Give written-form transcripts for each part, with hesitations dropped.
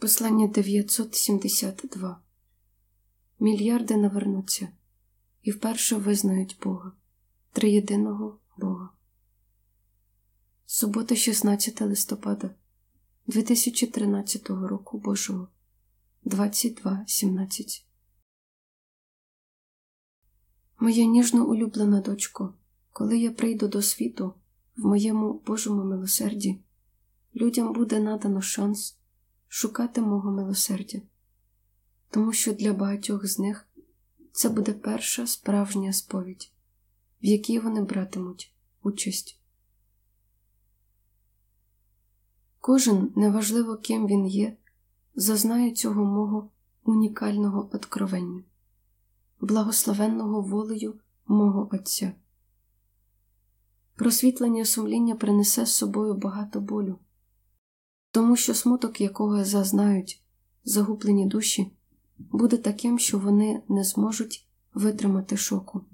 Послання 972. Мільярди навернуться і вперше визнають Бога, триєдиного Бога. Субота, 16 листопада 2013 року Божого, 22:17. Моя ніжно улюблена дочко, коли я прийду до світу, в моєму Божому милосерді, людям буде надано шанс шукати мого милосердя, тому що для багатьох з них це буде перша справжня сповідь, в якій вони братимуть участь. Кожен, неважливо ким він є, зазнає цього мого унікального откровення, благословенного волею мого Отця. Просвітлення сумління принесе з собою багато болю, тому що смуток, якого зазнають загублені душі, буде таким, що вони не зможуть витримати шоку.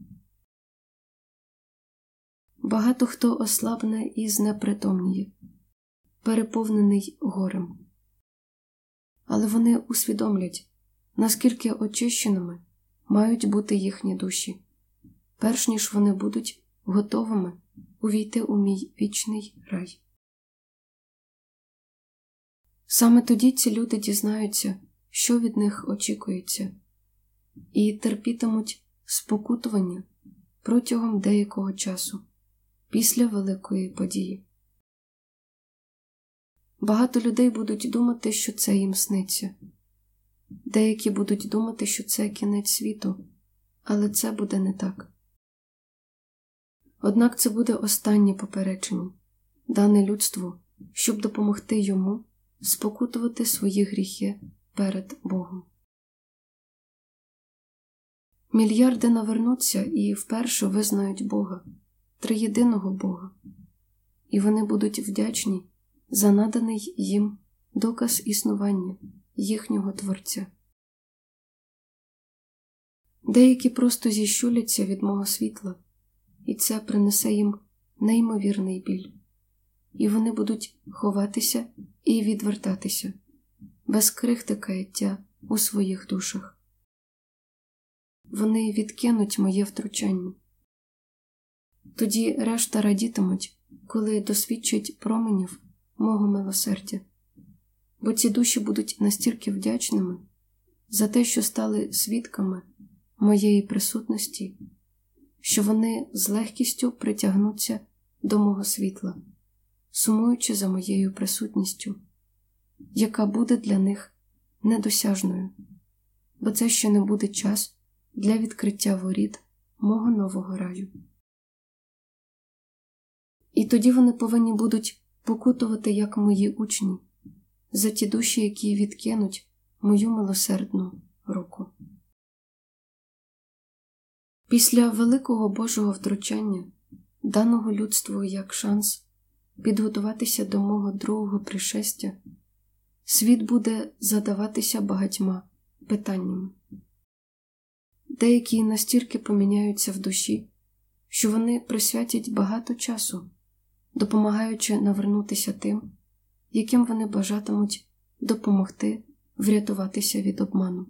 Багато хто ослабне і знепритомніє, переповнений горем. Але вони усвідомлять, наскільки очищеними мають бути їхні душі, перш ніж вони будуть готовими увійти у мій вічний рай. Саме тоді ці люди дізнаються, що від них очікується, і терпітимуть спокутування протягом деякого часу, після великої події. Багато людей будуть думати, що це їм сниться. Деякі будуть думати, що це кінець світу, але це буде не так. Однак це буде останнє попередження, дане людству, щоб допомогти йому спокутувати свої гріхи перед Богом. Мільярди навернуться і вперше визнають Бога, триєдиного Бога, і вони будуть вдячні за наданий їм доказ існування їхнього Творця. Деякі просто зіщуляться від мого світла, і це принесе їм неймовірний біль. І вони будуть ховатися і відвертатися, без крихти каяття у своїх душах. Вони відкинуть моє втручання. Тоді решта радітимуть, коли досвідчать променів мого милосердя, бо ці душі будуть настільки вдячними за те, що стали свідками моєї присутності, що вони з легкістю притягнуться до мого світла, сумуючи за моєю присутністю, яка буде для них недосяжною, бо це ще не буде час для відкриття воріт мого нового раю. І тоді вони повинні будуть покутувати, як мої учні, за ті душі, які відкинуть мою милосердну руку. Після великого Божого втручання, даного людству як шанс підготуватися до мого другого пришестя, світ буде задаватися багатьма питаннями. Деякі настільки поміняються в душі, що вони присвятять багато часу, допомагаючи навернутися тим, яким вони бажатимуть допомогти врятуватися від обману.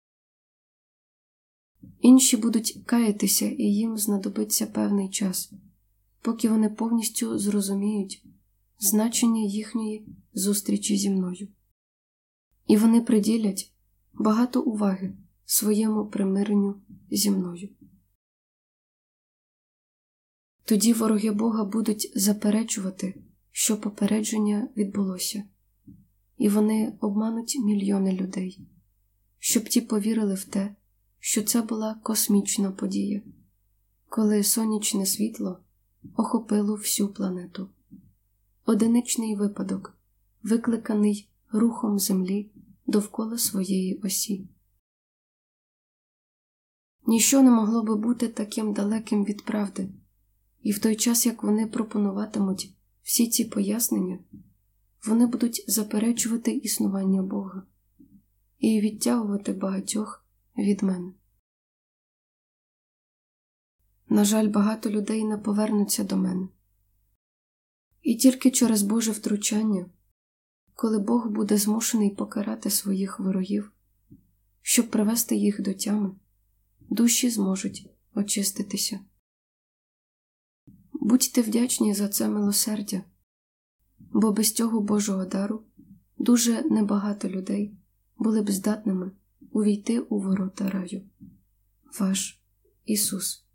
Інші будуть каятися, і їм знадобиться певний час, поки вони повністю зрозуміють значення їхньої зустрічі зі мною. І вони приділять багато уваги своєму примиренню зі мною. Тоді вороги Бога будуть заперечувати, що попередження відбулося, і вони обмануть мільйони людей, щоб ті повірили в те, що це була космічна подія, коли сонячне світло охопило всю планету. Одиничний випадок, викликаний рухом Землі довкола своєї осі. Ніщо не могло би бути таким далеким від правди, і в той час, як вони пропонуватимуть всі ці пояснення, вони будуть заперечувати існування Бога і відтягувати багатьох від мене. На жаль, багато людей не повернуться до мене. І тільки через Боже втручання, коли Бог буде змушений покарати своїх ворогів, щоб привести їх до тями, душі зможуть очиститися. Будьте вдячні за це милосердя, бо без цього Божого дару дуже небагато людей були б здатними увійти у ворота раю. Ваш Ісус.